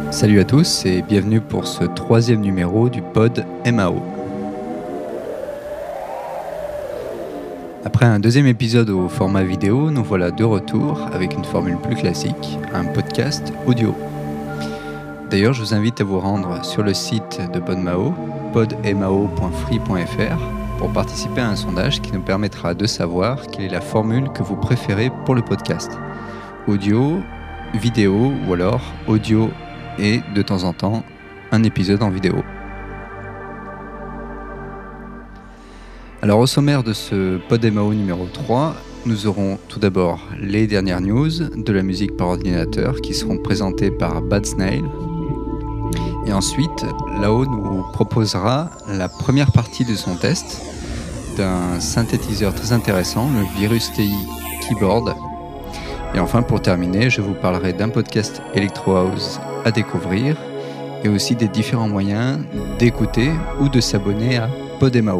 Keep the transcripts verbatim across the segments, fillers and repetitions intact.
Salut à tous et bienvenue pour ce troisième numéro du pod M A O. Après un deuxième épisode au format vidéo, nous voilà de retour avec une formule plus classique, un podcast audio. D'ailleurs, je vous invite à vous rendre sur le site de PodMao, pod mao point free point f r, pour participer à un sondage qui nous permettra de savoir quelle est la formule que vous préférez pour le podcast. Audio, vidéo ou alors audio et de temps en temps un épisode en vidéo. Alors au sommaire de ce pod M A O numéro trois, nous aurons tout d'abord les dernières news de la musique par ordinateur qui seront présentées par Bad Snail. Et ensuite, Lao nous proposera la première partie de son test d'un synthétiseur très intéressant, le Virus T I Keyboard. Et enfin, pour terminer, je vous parlerai d'un podcast Electro House à découvrir et aussi des différents moyens d'écouter ou de s'abonner à PodMao.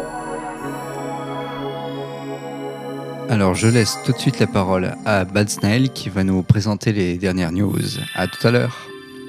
Alors, je laisse tout de suite la parole à Bad Snail qui va nous présenter les dernières news. À tout à l'heure.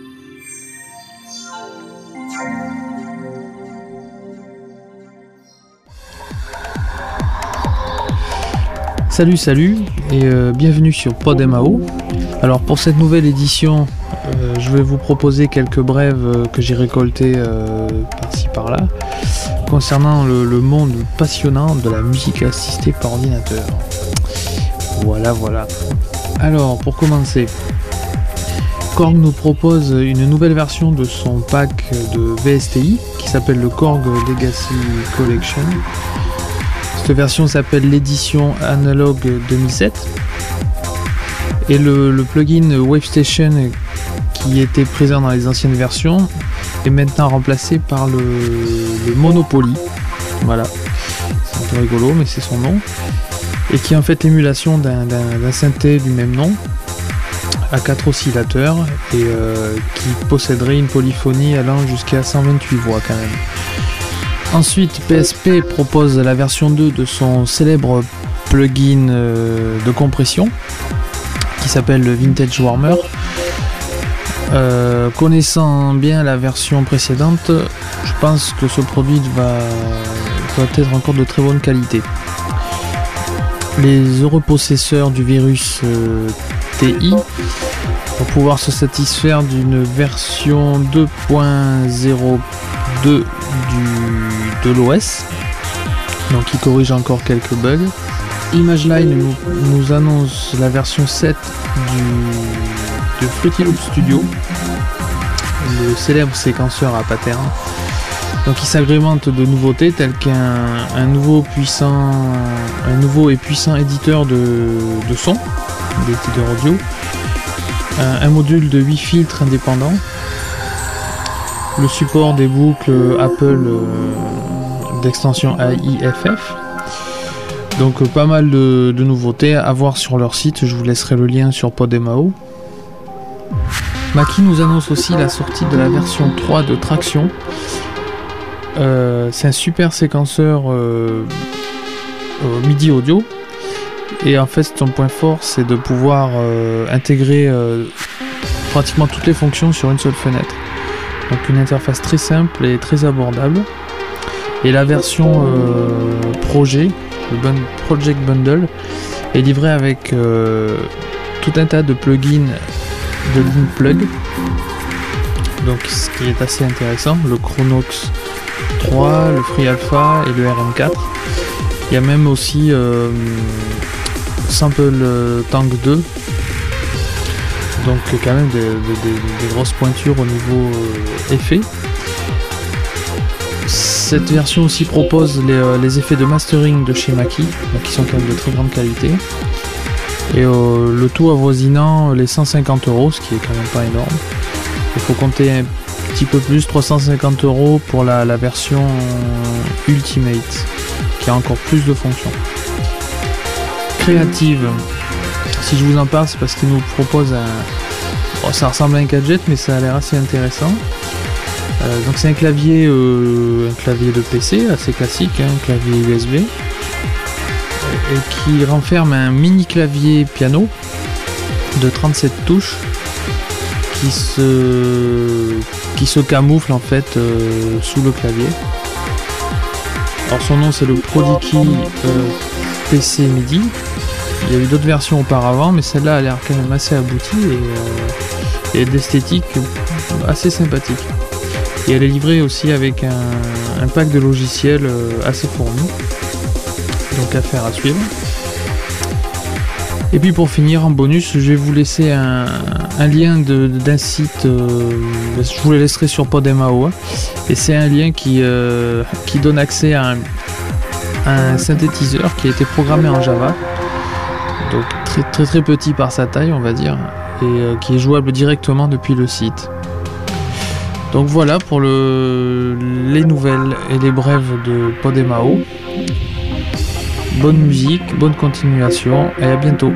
Salut salut et euh, bienvenue sur PodMao. Alors pour cette nouvelle édition, euh, je vais vous proposer quelques brèves euh, que j'ai récoltées euh, par-ci par-là concernant le, le monde passionnant de la musique assistée par ordinateur. Voilà voilà. Alors pour commencer, Korg nous propose une nouvelle version de son pack de V S T I qui s'appelle le Korg Legacy Collection. Cette version s'appelle l'édition Analog deux mille sept et le, le plugin WaveStation qui était présent dans les anciennes versions est maintenant remplacé par le, le Monopoly. Voilà, c'est un peu rigolo mais c'est son nom, et qui est en fait l'émulation d'un, d'un, d'un synthé du même nom à quatre oscillateurs et euh, qui posséderait une polyphonie allant jusqu'à cent vingt-huit voix quand même. Ensuite, P S P propose la version deux de son célèbre plugin euh, de compression qui s'appelle le Vintage Warmer. Euh, connaissant bien la version précédente, je pense que ce produit va, va être encore de très bonne qualité. Les heureux possesseurs du virus euh, T I vont pouvoir se satisfaire d'une version deux point zéro deux du, de l'O S, donc qui corrige encore quelques bugs. ImageLine nous, nous annonce la version sept du, de Fruity Loop Studio, le célèbre séquenceur à pattern. Donc il s'agrémente de nouveautés telles qu'un un nouveau, puissant, un nouveau et puissant éditeur de, de son, d'éditeur audio, un, un module de huit filtres indépendants, le support des boucles Apple euh, d'extension A I F F. Donc euh, pas mal de, de nouveautés à voir sur leur site, je vous laisserai le lien sur PodMao. Mackie nous annonce aussi la sortie de la version trois de Traction. Euh, c'est un super séquenceur euh, euh, MIDI audio, et en fait son point fort c'est de pouvoir euh, intégrer euh, pratiquement toutes les fonctions sur une seule fenêtre. Donc une interface très simple et très abordable. Et la version euh, projet, le bun- Project Bundle, est livrée avec euh, tout un tas de plugins de Linplug. Donc ce qui est assez intéressant, le Chronox trois, le Free Alpha et le R M quatre. Il y a même aussi euh, Sample Tank deux. Donc quand même des, des, des, des grosses pointures au niveau euh, effet. Cette version aussi propose les, euh, les effets de mastering de chez Mackie, donc qui sont quand même de très grande qualité. Et euh, le tout avoisinant les cent cinquante euros, ce qui est quand même pas énorme. Il faut compter un petit peu plus, trois cent cinquante euros pour la, la version Ultimate, qui a encore plus de fonctions. Creative. Si je vous en parle, c'est parce qu'il nous propose un... Bon, ça ressemble à un gadget, mais ça a l'air assez intéressant. Euh, donc c'est un clavier, euh, un clavier de P C, assez classique, hein, un clavier U S B, et qui renferme un mini clavier piano de trente-sept touches, qui se, qui se camoufle en fait euh, sous le clavier. Alors son nom c'est le Prodigy euh, P C MIDI. Il y a eu d'autres versions auparavant, mais celle-là a l'air quand même assez aboutie et, euh, et d'esthétique assez sympathique. Et elle est livrée aussi avec un, un pack de logiciels euh, assez fourni, donc affaire à suivre. Et puis pour finir en bonus, je vais vous laisser un, un lien de, d'un site, euh, je vous le laisserai sur PodMAO, hein, et c'est un lien qui, euh, qui donne accès à un, à un synthétiseur qui a été programmé en Java, donc très très très petit par sa taille on va dire, et euh, qui est jouable directement depuis le site. Donc voilà pour le, les nouvelles et les brèves de PodMAO. Bonne musique, bonne continuation et à bientôt.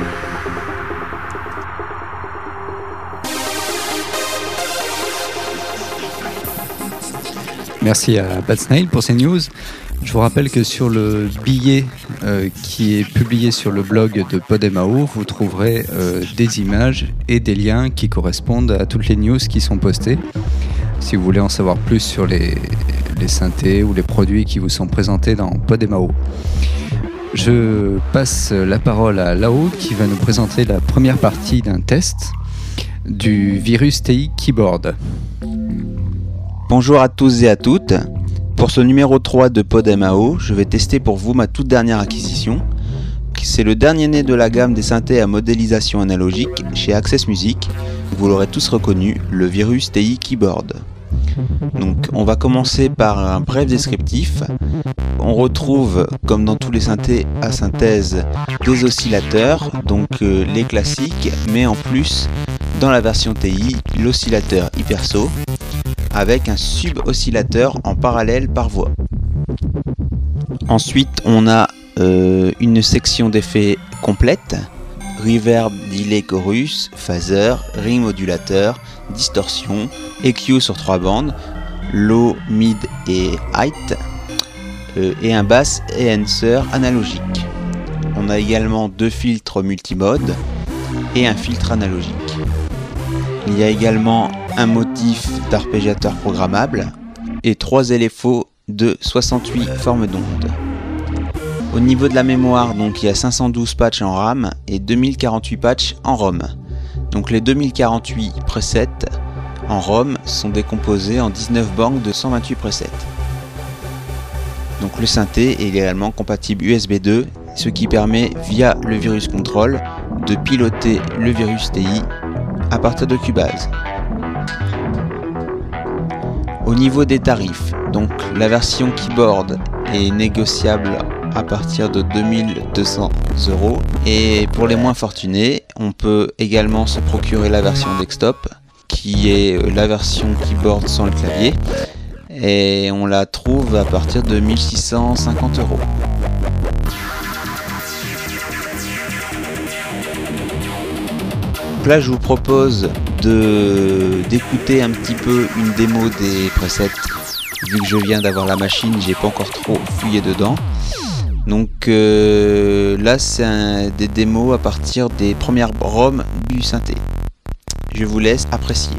Merci à Bad Snail pour ces news. Je vous rappelle que sur le billet euh, qui est publié sur le blog de PodMAO, vous trouverez euh, des images et des liens qui correspondent à toutes les news qui sont postées. Si vous voulez en savoir plus sur les, les synthés ou les produits qui vous sont présentés dans PodMAO. Je passe la parole à Lao qui va nous présenter la première partie d'un test du Virus T I Keyboard. Bonjour à tous et à toutes. Pour ce numéro trois de PodMAO, je vais tester pour vous ma toute dernière acquisition. C'est le dernier né de la gamme des synthés à modélisation analogique chez Access Music. Vous l'aurez tous reconnu, le Virus T I Keyboard. Donc on va commencer par un bref descriptif. On retrouve, comme dans tous les synthés à synthèse, des oscillateurs, donc euh, les classiques, mais en plus, dans la version T I, l'oscillateur hypersaut, avec un sub-oscillateur en parallèle par voie. Ensuite, on a euh, une section d'effets complète, reverb, delay, chorus, phaser, ring modulateur, distorsion, E Q sur trois bandes, low, mid et height, euh, et un bass enhancer analogique. On a également deux filtres multimode et un filtre analogique. Il y a également un motif d'arpégiateur programmable et trois L F O de soixante-huit formes d'ondes. Au niveau de la mémoire, donc il y a cinq cent douze patchs en RAM et deux mille quarante-huit patchs en ROM. Donc les deux mille quarante-huit presets en ROM sont décomposés en dix-neuf banques de cent vingt-huit presets. Donc le synthé est également compatible U S B deux, ce qui permet via le Virus Control de piloter le Virus T I à partir de Cubase. Au niveau des tarifs, donc la version keyboard est négociable à partir de deux mille deux cents euros et pour les moins fortunés, on peut également se procurer la version desktop qui est la version keyboard sans le clavier et on la trouve à partir de mille six cent cinquante euros. Là, je vous propose de d'écouter un petit peu une démo des presets. Vu que je viens d'avoir la machine, j'ai pas encore trop fouillé dedans. Donc euh, là, c'est un, des démos à partir des premières ROM du synthé. Je vous laisse apprécier.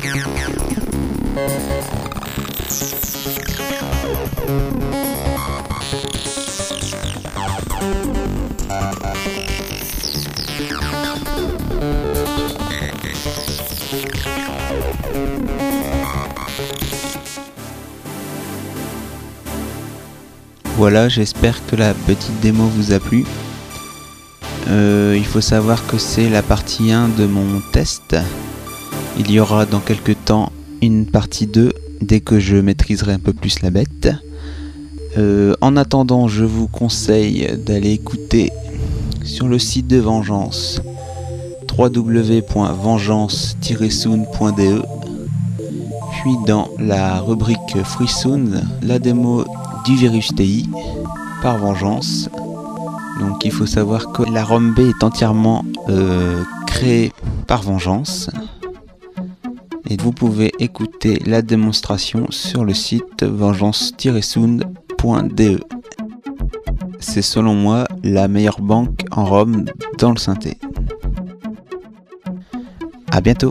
Voilà, j'espère que la petite démo vous a plu. Euh, il faut savoir que c'est la partie un de mon test. Il y aura dans quelques temps une partie deux dès que je maîtriserai un peu plus la bête. Euh, en attendant, je vous conseille d'aller écouter sur le site de Vengeance w w w point vengeance tiret sound point d e, puis dans la rubrique Free Sound, la démo du Virus T I par Vengeance. Donc il faut savoir que la ROM B est entièrement euh, créée par Vengeance. Et vous pouvez écouter la démonstration sur le site vengeance tiret sound point d e. C'est selon moi la meilleure banque en ROM dans le synthé. A bientôt.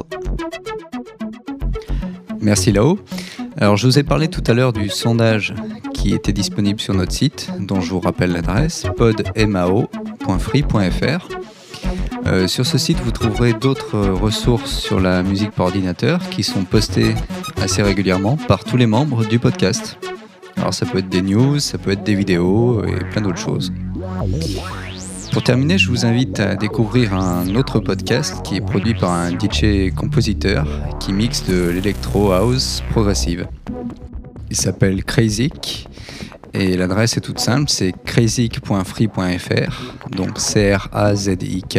Merci Lao. Alors je vous ai parlé tout à l'heure du sondage qui était disponible sur notre site, dont je vous rappelle l'adresse podmao point free point f r. Euh, sur ce site, vous trouverez d'autres ressources sur la musique par ordinateur qui sont postées assez régulièrement par tous les membres du podcast. Alors ça peut être des news, ça peut être des vidéos et plein d'autres choses. Pour terminer, je vous invite à découvrir un autre podcast qui est produit par un D J-compositeur qui mixe de l'électro house progressive. Il s'appelle Crazik et l'adresse est toute simple, c'est crazik point free point f r, donc C R A Z I K.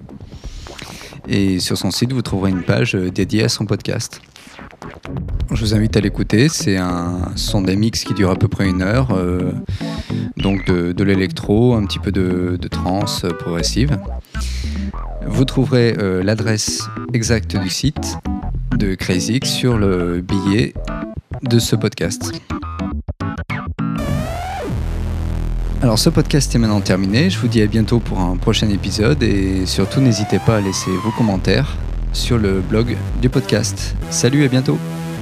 Et sur son site, vous trouverez une page dédiée à son podcast. Je vous invite à l'écouter, c'est un son des mix qui dure à peu près une heure, euh, donc de, de l'électro, un petit peu de, de trance progressive. Vous trouverez euh, l'adresse exacte du site de Crazik sur le billet de ce podcast. Alors ce podcast est maintenant terminé, je vous dis à bientôt pour un prochain épisode et surtout n'hésitez pas à laisser vos commentaires sur le blog du podcast. Salut, à bientôt!